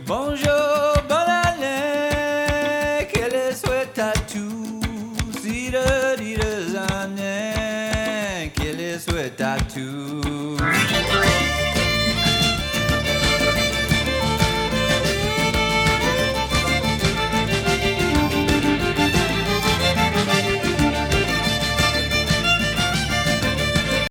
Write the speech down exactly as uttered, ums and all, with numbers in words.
Bonjour, bonne année, que les souhaite à tous, si de dix années, que les souhaite à tous.